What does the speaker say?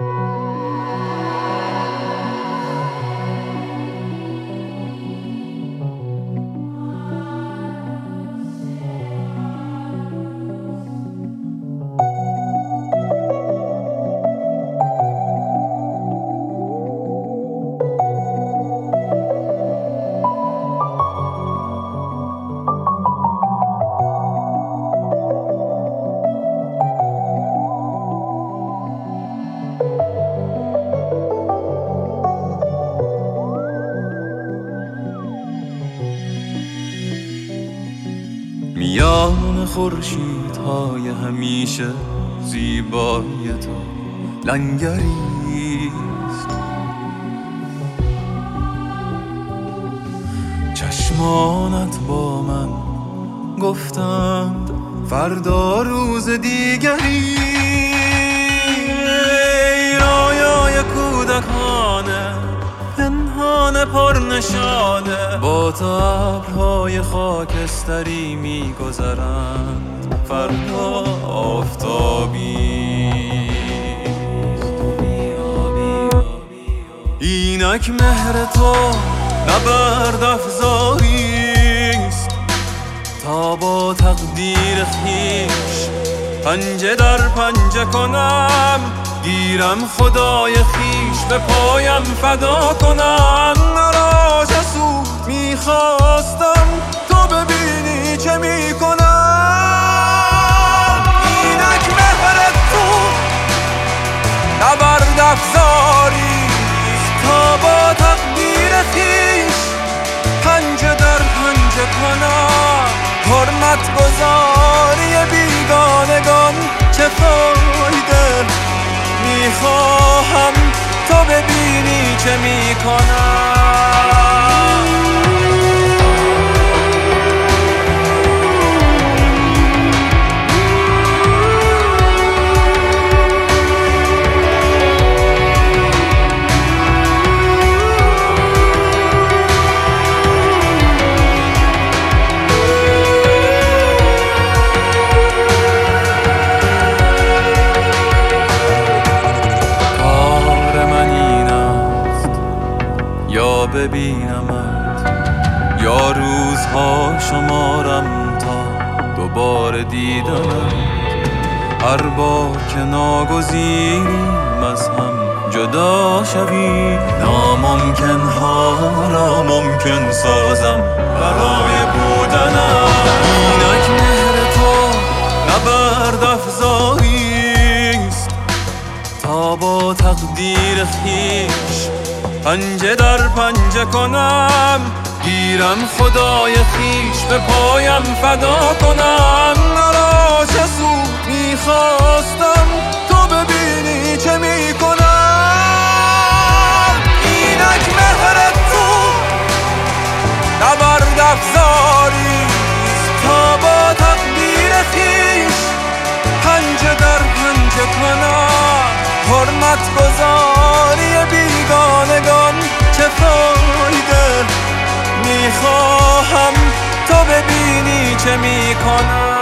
میان خورشیدهای همیشه زیبایی تو لنگریست. چشمانت با من گفتند فردا روز دیگری. رویای کودکانه پنهان پرنشانه با تو ابرهای خاکستری می‌گذرند. فردا آفتابی اینک مهر تو نبرد افزاریست تا با تقدیر خویش پنجه در پنجه کنم. گیرم خدای خویش به پایم فدا کنم. مرا جسور میخواستم تو ببینی چه میکنم. اینک مهر تو نبرد افزاریست تا با تقدیر خویش پنجه در پنجه کنم. حرمت گذاری بیگانگان چه فایده؟ میخواهم تو ببینی چه میکنم. یا ببینمت یا روزها شمارم تا دوباره دیدمت. هر بار که ناگزیریم از هم جدا شوی ناممکن ها را ممکن سازم برای بودنم. اینک مهر تو نبرد افزاریست تا با تقدیر خویش پنجه در پنجه کنم. گیرم خدای خویش به پایم فدا کنم. مرا جسور میخواستم تو ببینی چه میکنم. اینک مهر تو نبرد افزاریست تا با تقدیر خویش پنجه در پنجه کنم. حرمت گذاری بیگانگان چه فایده؟ میخواهم تو ببینی چه میکنم.